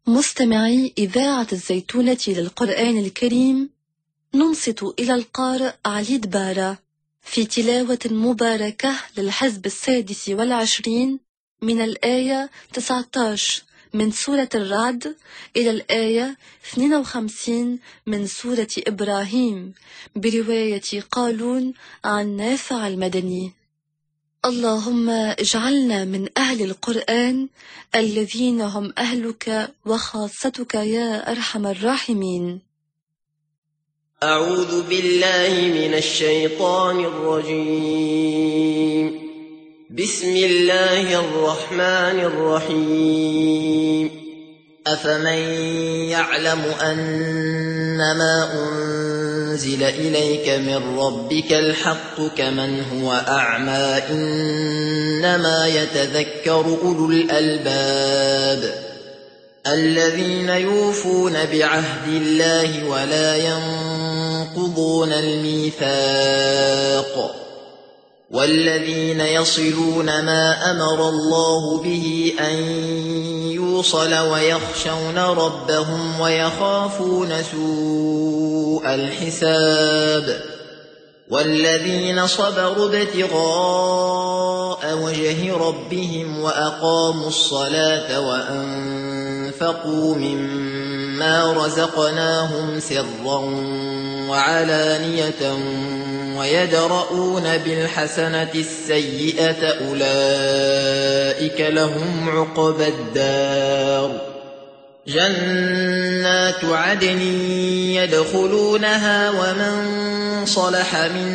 مستمعي إذاعة الزيتونة للقرآن الكريم، ننصت إلى القارئ علي دبارة في تلاوة مباركة للحزب 26 من الآية 19 من سورة الرعد إلى الآية 52 من سورة إبراهيم، برواية قالون عن نافع المدني. اللهم اجعلنا من أهل القرآن الذين هم أهلك وخاصتك يا أرحم الراحمين. أعوذ بالله من الشيطان الرجيم. بسم الله الرحمن الرحيم. أفمن يعلم أنما أنزل إليك من ربك الحق كمن هو أعمى إنما يتذكر أولو الألباب الذين يوفون بعهد الله ولا ينقضون الميثاق والذين يصلون ما أمر الله به أن يوصل ويخشون ربهم ويخافون سوء الحساب والذين صبروا ابتغاء وجه ربهم وأقاموا الصلاة وأنفقوا مما رزقناهم سرا وعلانية ويدرؤون بالحسنة السيئة أولئك لهم عقبى الدار جنات عدن يدخلونها ومن صلح من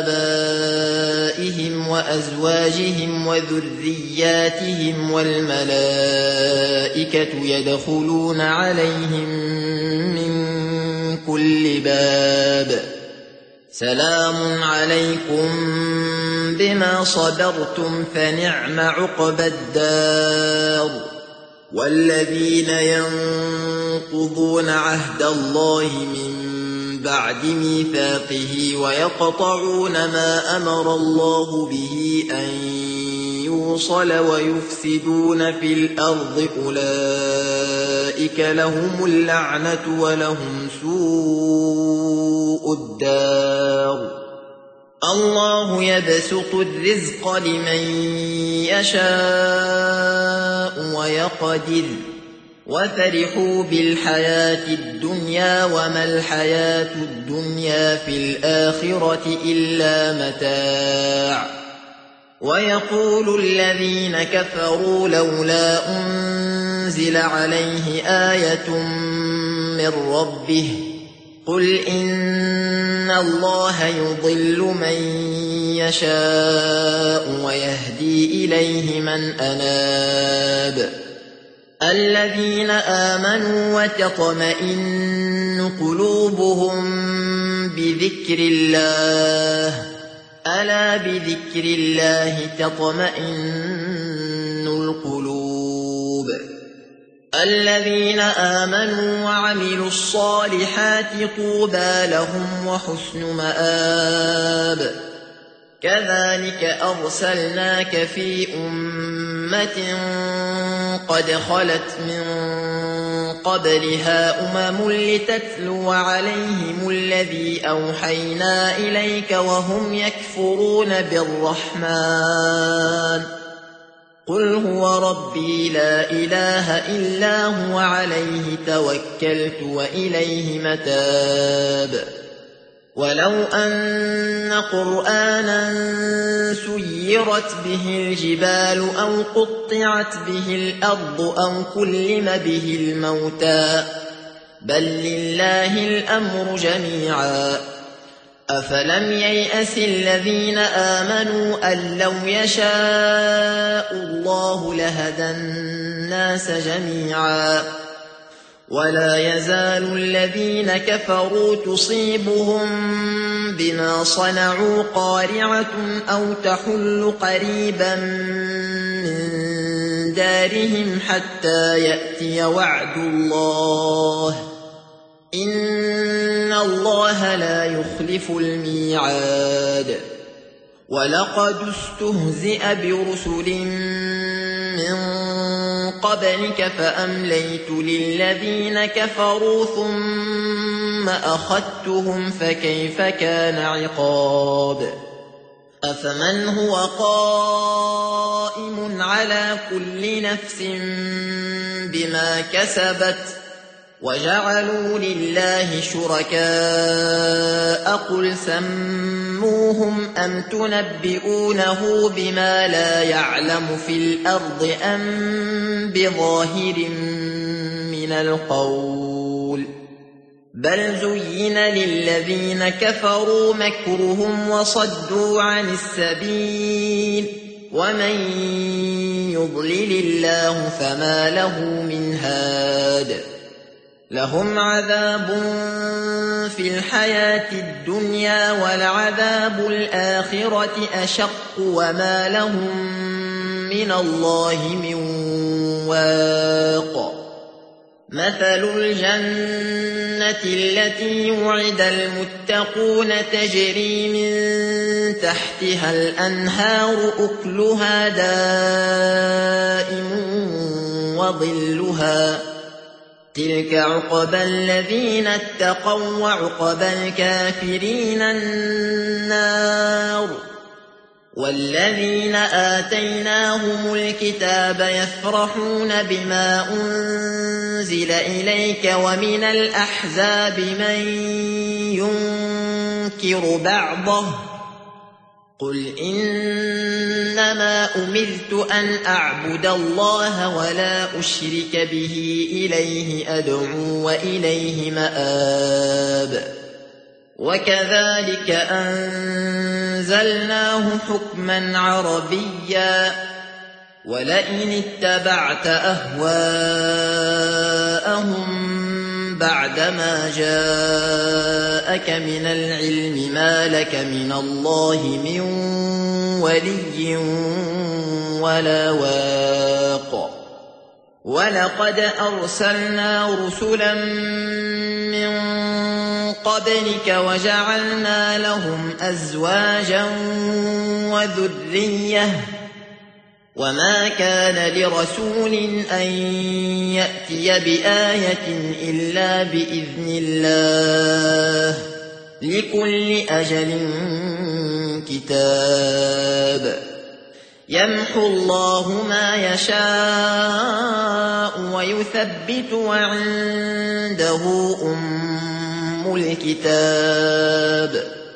آبائهم وأزواجهم وذرياتهم والملائكة يدخلون عليهم من كل باب سلام عليكم بما صبرتم فنعم عقبى الدار والذين ينقضون عهد الله من بعد ميثاقه ويقطعون ما أمر الله به أن يوصل ويفسدون في الأرض أولئك لهم اللعنة ولهم سوء الدار الله يبسط الرزق لمن يشاء ويقدر وفرحوا بالحياة الدنيا وما الحياة الدنيا في الآخرة إلا متاع ويقول الذين كفروا لولا أنزل عليه آية من ربه قل إن الله يضل من يشاء ويهدي إليه من أناب الذين آمنوا وتطمئن قلوبهم بذكر الله ألا بذكر الله تطمئن القلوب الذين آمنوا وعملوا الصالحات طوبى لهم وحسن مآب كذلك أرسلناك في أمة قد خلت من قبلها أمم لتتلو عليهم الذي أوحينا إليك وهم يكفرون بالرحمن قل هو ربي لا إله إلا هو عليه توكلت وإليه متاب ولو أن قرآنا سيرت به الجبال أو قطعت به الأرض أو كلم به الموتى بل لله الأمر جميعا أفلم ييأس الذين آمنوا أن لو يشاء الله لهدى الناس جميعا ولا يزال الذين كفروا تصيبهم بما صنعوا قارعة أو تحل قريبا من دارهم حتى يأتي وعد الله إن الله لا يخلف الميعاد ولقد استهزئ برسل من قبلك فأمليت للذين كفروا ثم أخذتهم فكيف كان عقاب أفمن هو قائم على كل نفس بما كسبت وجعلوا لله شركاء قل سموهم أم تنبئونه بما لا يعلم في الأرض أم بظاهر من القول بل زين للذين كفروا مكرهم وصدوا عن السبيل ومن يضلل الله فما له من هاد لهم عذاب في الحياة الدنيا ولعذاب الآخرة أشق وما لهم من الله من واق مثل الجنة التي وعد المتقون تجري من تحتها الأنهار أكلها دائم وظلها تلك عقبى الذين اتقوا وعقبى الكافرين النار والذين آتيناهم الكتاب يفرحون بما أنزل إليك ومن الأحزاب من ينكر بعضه قل إنما أمرت أن أعبد الله ولا أشرك به إليه أدعو وإليه مآب وكذلك أنزلناه حكما عربيا ولئن اتبعت أهواءهم بعدما جاءك من العلم ما لك من الله من ولي ولا واق ولقد أرسلنا رسلا من قبلك وجعلنا لهم أزواجا وذرية وما كان لرسول أن يأتي بآية إلا بإذن الله لكل أجل كتاب يمحو الله ما يشاء ويثبت وعنده أم الكتاب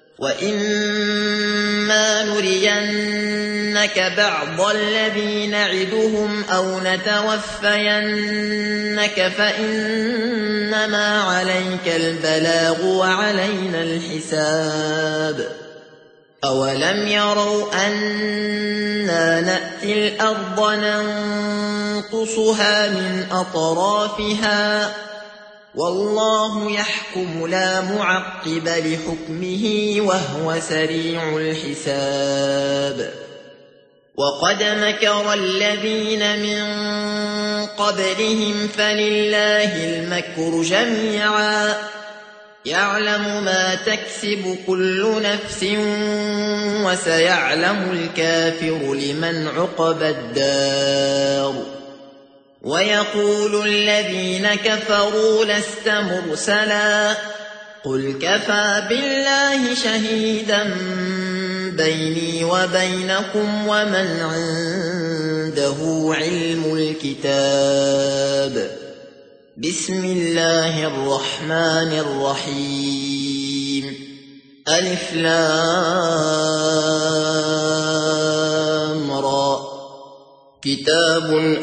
وإما نرينك بعض الذي نعدهم أو نتوفينك فإنما عليك البلاغ وعلينا الحساب أولم يروا أنا نأتي الأرض ننقصها من أطرافها والله يحكم لا معقب لحكمه وهو سريع الحساب وقد مكر الذين من قبلهم فلله المكر جميعا يعلم ما تكسب كل نفس وسيعلم الكافر لمن عقبى الدار ويقول الذين كفروا لست مرسلا قل كفى بالله شهيدا بيني وبينكم ومن عنده علم الكتاب بسم الله الرحمن الرحيم ألف لام را كتاب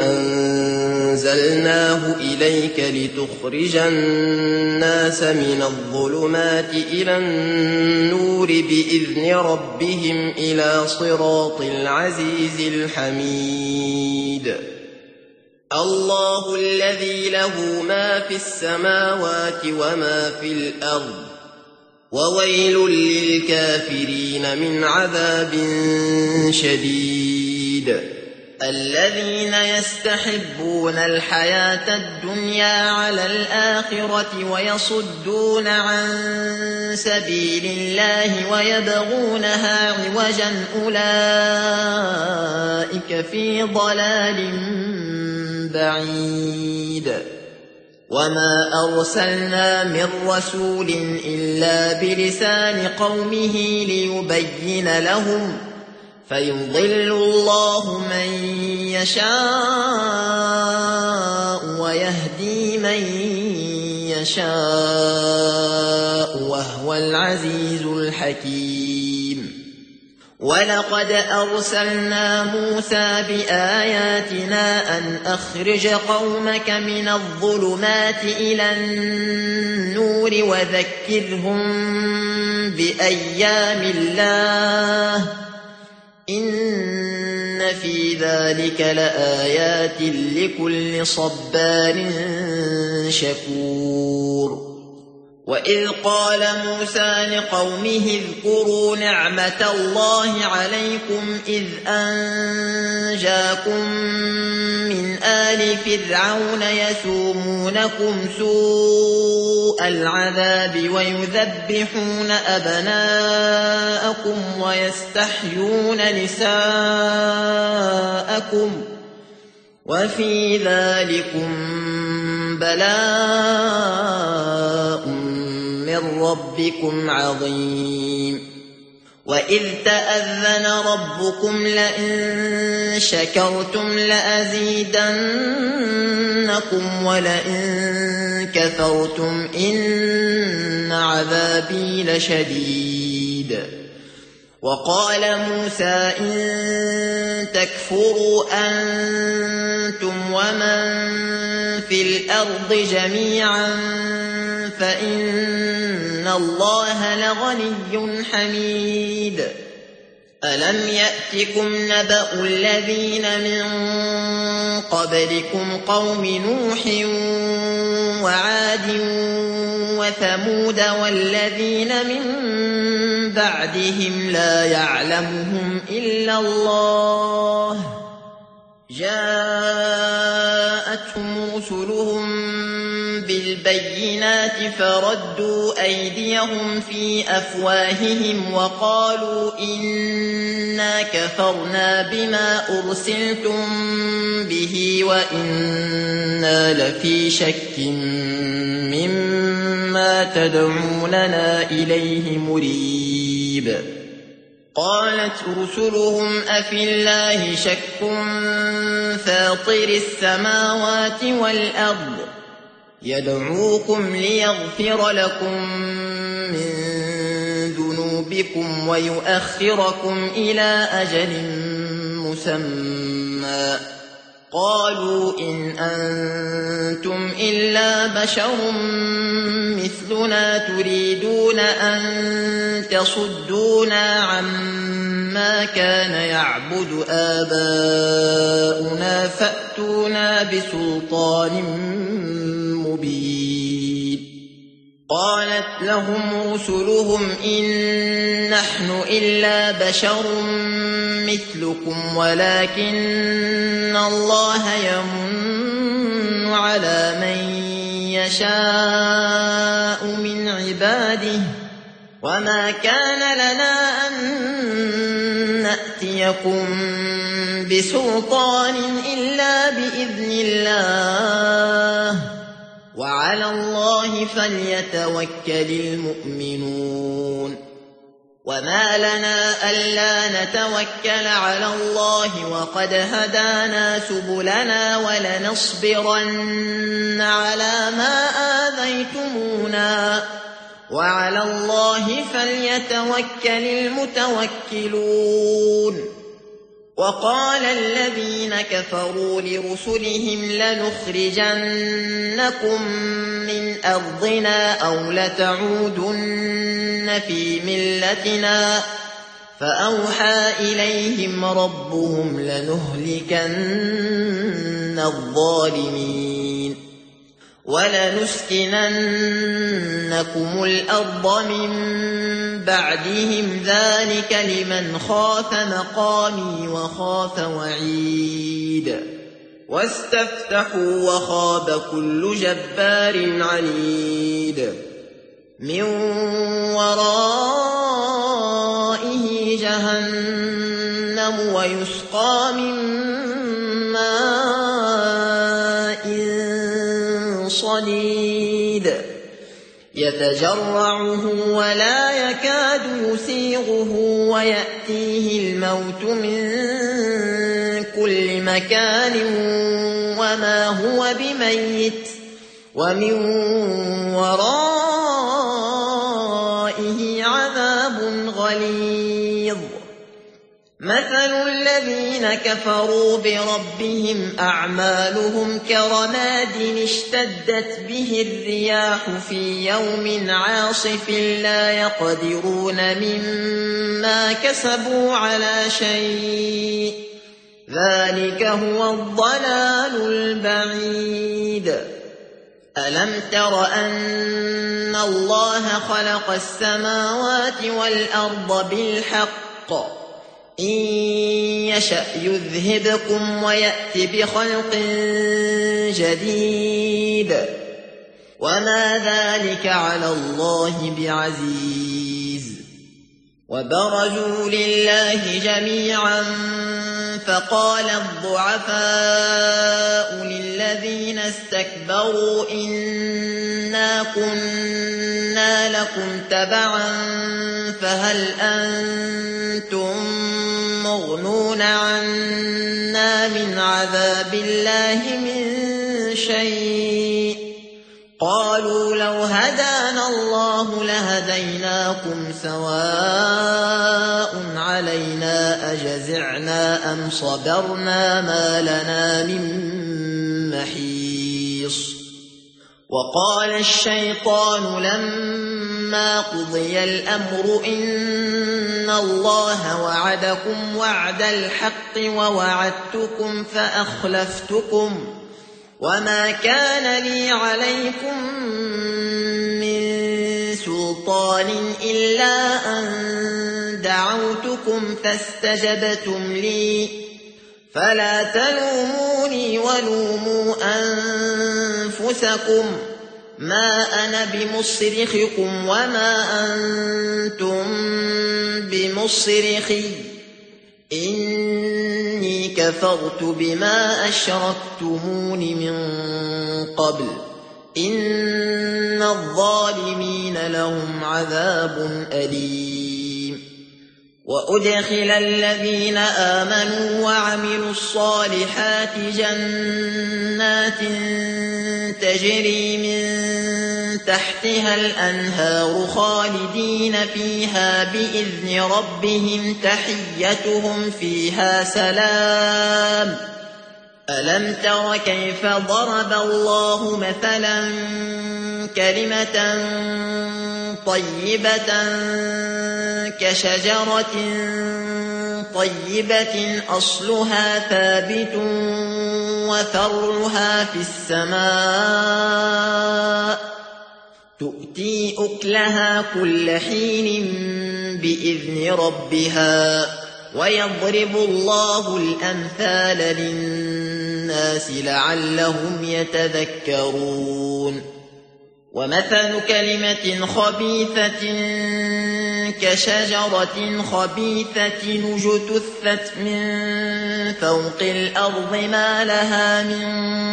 أنزلناه إليك لتخرج الناس من الظلمات إلى النور بإذن ربهم إلى صراط العزيز الحميد الله الذي له ما في السماوات وما في الأرض وويل للكافرين من عذاب شديد الذين يستحبون الحياة الدنيا على الآخرة ويصدون عن سبيل الله ويبغونها عوجا أولئك في ضلال بعيد وما أرسلنا من رسول إلا بلسان قومه ليبين لهم فيضل الله من يشاء ويهدي من يشاء وهو العزيز الحكيم ولقد أرسلنا موسى بآياتنا أن أخرج قومك من الظلمات إلى النور وذكرهم بأيام الله إن في ذلك لآيات لكل صبار شكور وإذ قال موسى لقومه اذكروا نعمة الله عليكم إذ أنجاكم من آل فرعون يسومونكم سوء العذاب ويذبحون أبناءكم ويستحيون نساءكم وفي ذلكم بلاء من ربكم عظيم وإذ تأذن ربكم لئن شكرتم لأزيدنكم ولئن كفرتم إن عذابي لشديد وقال موسى إن تكفروا أنتم ومن في الأرض جميعا فإن الله لغني حميد ألم يأتكم نبأ الذين من قبلكم قوم نوح وعاد وثمود والذين من بعدهم لا يعلمهم إلا الله جاءتهم رسلهم بالبينات فردوا أيديهم في أفواههم وقالوا إنا كفرنا بما أرسلتم به وإنا لفي شك مما تدعوننا إليه مريب قالت رسلهم أفي الله شك فاطر السماوات والأرض يدعوكم ليغفر لكم من ذنوبكم ويؤخركم إلى أجل مسمى قالوا إن أنتم إلا بشر مثلنا تريدون أن تصدونا عما كان يعبد آباؤنا فأتونا بسلطان مبين قالت لهم رسلهم إن نحن إلا بشر مثلكم ولكن الله يمن على من يشاء من عباده وما كان لنا أن نأتيكم بسلطان إلا بإذن الله وعلى الله فليتوكل المؤمنون وما لنا ألا نتوكل على الله وقد هدانا سبلنا ولنصبرن على ما آذيتمونا وعلى الله فليتوكل المتوكلون وقال الذين كفروا لرسلهم لنخرجنكم من أرضنا أو لتعودن في ملتنا فأوحى إليهم ربهم لنهلكن الظالمين ولنسكننكم الأرض من بعدهم ذلك لمن خاف مقامي وخاف وعيد واستفتحوا وخاب كل جبار عنيد من ورائه جهنم ويسقى من ماء صديد يتجرعه ولا يكاد يسيغه ويأتيه الموت من كل مكان وما هو بميت ومن ورائه عذاب غليظ مثل الذين كفروا بربهم أعمالهم كرماد اشتدت به الرياح في يوم عاصف لا يقدرون مما كسبوا على شيء ذلك هو الضلال البعيد ألم تر أن الله خلق السماوات والأرض بالحق إن يشأ يذهبكم ويأت بخلق جديد وما ذلك على الله بعزيز وبرزوا لله جميعا فقال الضعفاء للذين استكبروا إنا كنا لكم تبعا فهل أنتم مغنون عنا من عذاب الله من شيء قالوا لو هدانا الله لهديناكم سواء علينا أجزعنا أم صبرنا ما لنا من محيص وقال الشيطان لما قضي الأمر إن الله وعدكم وعد الحق ووعدتكم فأخلفتكم وما كان لي عليكم من سلطان إلا أن دعوتكم فاستجبتم لي فلا تلوموني ولوموا أنفسكم ما أنا بمصرخكم وما أنتم بمصرخي إني كفرت بما أشركتمون من قبل إن الظالمين لهم عذاب أليم وأدخل الذين آمنوا وعملوا الصالحات جنات تجري من تحتها الأنهار خالدين فيها بإذن ربهم تحيتهم فيها سلام ألم تر كيف ضرب الله مثلا كلمة طيبة كشجرة طيبة أصلها ثابت وفرعها في السماء تؤتي أكلها كل حين بإذن ربها ويضرب الله الأمثال للناس لعلهم يتذكرون ومثل كلمة خبيثة كشجرة خبيثة اجتثت من فوق الأرض ما لها من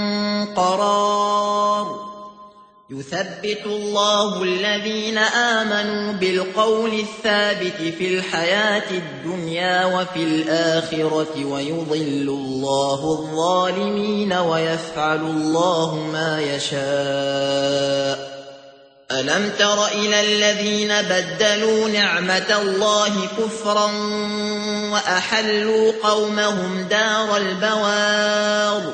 قرار يثبت الله الذين آمنوا بالقول الثابت في الحياة الدنيا وفي الآخرة ويضل الله الظالمين ويفعل الله ما يشاء ألم تر إلى الذين بدلوا نعمة الله كفرا وأحلوا قومهم دار البوار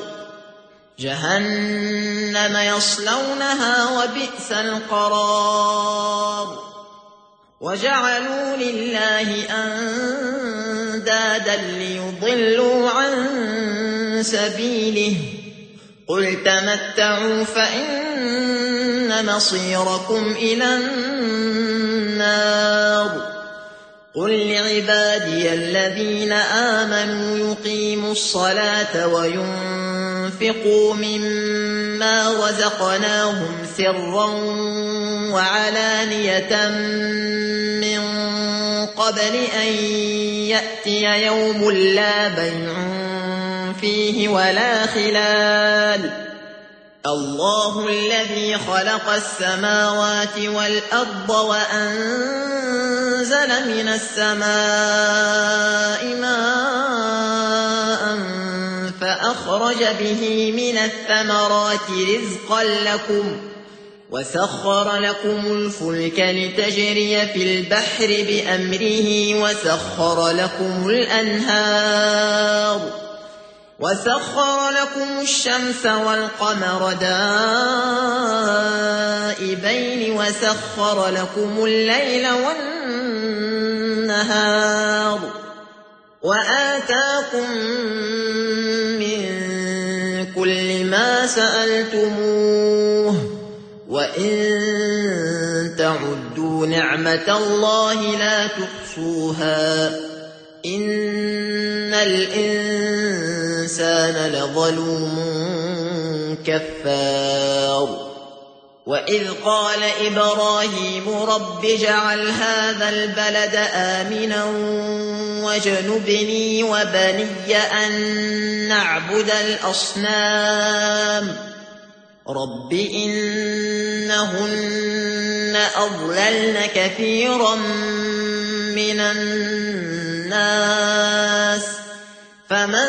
جهنم يصلونها وبئس القرار وجعلوا لله أندادا ليضلوا عن سبيله قل تمتعوا فإن مصيركم إلى النار قل لعبادي الذين آمنوا يقيموا الصلاة وينفقوا مما رزقناهم سرا وعلانية من قبل أن يأتي يوم لا بيع فيه ولا خلال الله الذي خلق السماوات والأرض وأنزل من السماء ماء فأخرج به من الثمرات رزقا لكم وسخر لكم الفلك لتجري في البحر بأمره وسخر لكم الشمس والقمر دائبين وسخر لكم الليل والنهار وآتاكم من كل ما سألتموه وإن تعدوا نعمة الله لا تحصوها إن الإنسان لظلوم كفار وإذ قال إبراهيم رب اجعل هذا البلد آمنا واجنبني وبني أن نعبد الأصنام رب إنهن أضللن كثيرا من الناس فمن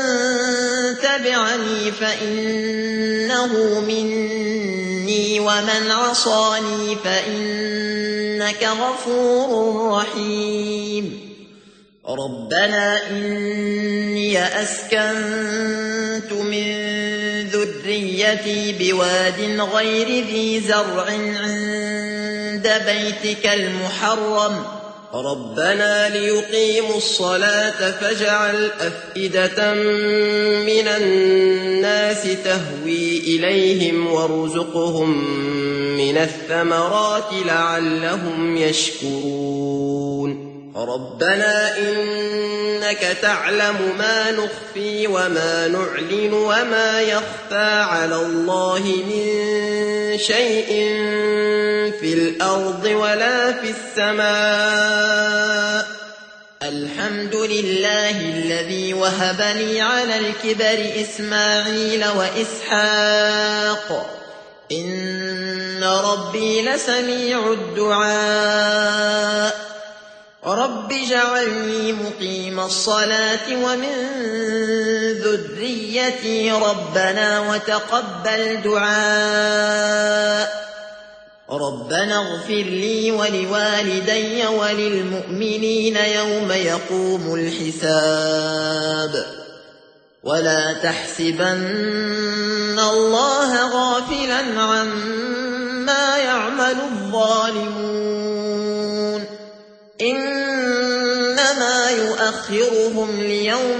تبعني فإنه مني ومن عصاني فإنك غفور رحيم ربنا إني أسكنت من ذريتي بواد غير ذي زرع عند بيتك المحرم ربنا ليقيموا الصلاة فاجعل أفئدة من الناس تهوي إليهم وارزقهم من الثمرات لعلهم يشكرون ربنا إنك تعلم ما نخفي وما نعلن وما يخفى على الله من شيء في الأرض ولا في السماء الحمد لله الذي وهب لي على الكبر إسماعيل وإسحاق إن ربي لسميع الدعاء رب اجعلني مقيم الصلاة ومن ذريتي ربنا وتقبل دعاء ربنا اغفر لي ولوالدي وللمؤمنين يوم يقوم الحساب ولا تحسبن الله غافلا عما يعمل الظالمون إنما يؤخرهم ليوم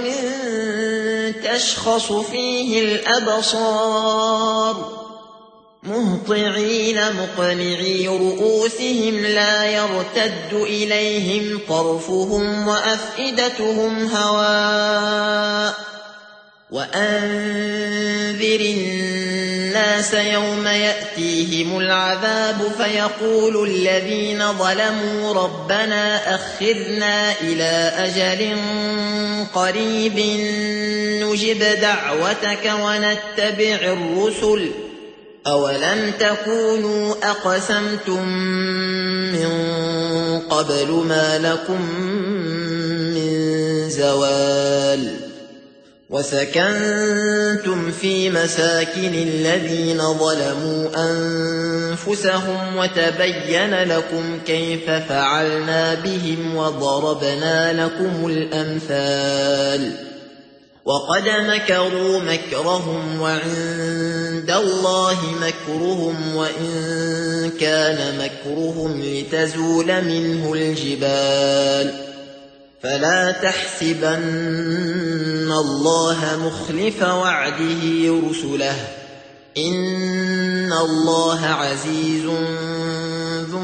تشخص فيه الأبصار مهطعين مقنعي رؤوسهم لا يرتد إليهم طرفهم وأفئدتهم هواء وأنذر الناس يوم يأتيهم العذاب فيقول الذين ظلموا ربنا أخرنا إلى أجل قريب نجب دعوتك ونتبع الرسل أولم تكونوا أقسمتم من قبل ما لكم من زوال وسكنتم في مساكن الذين ظلموا أنفسهم وتبين لكم كيف فعلنا بهم وضربنا لكم الأمثال وقد مكروا مكرهم وعند الله مكرهم وإن كان مكرهم لتزول منه الجبال فلا تحسبن الله مخلف وعده رسله إن الله عزيز ذو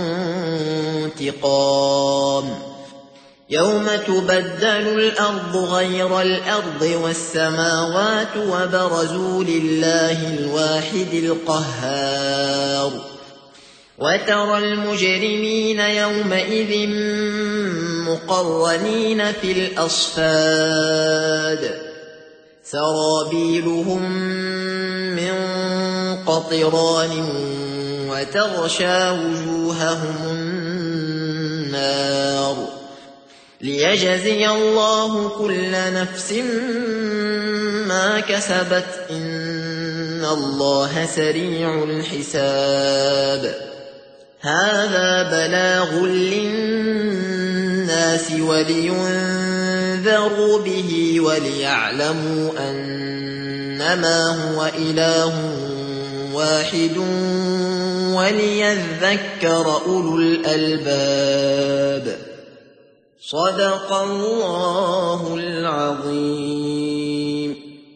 انتقام يوم تبدل الأرض غير الأرض والسماوات وبرزوا لله الواحد القهار وترى المجرمين يومئذ مقرنين في الأصفاد سرابيلهم من قطران وتغشى وجوههم النار ليجزي الله كل نفس ما كسبت إن الله سريع الحساب هذا بلاغ للناس ولينذروا به وليعلموا أنما هو إله واحد وليذكر أولو الألباب صدق الله العظيم.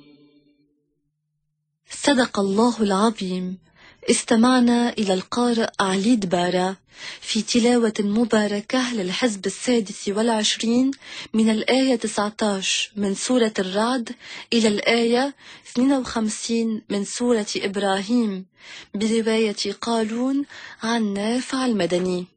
صدق الله العظيم. استمعنا إلى القارئ علي دبارة في تلاوة مباركة للحزب 26 من الآية 19 من سورة الرعد إلى الآية 52 من سورة إبراهيم برواية قالون عن نافع المدني.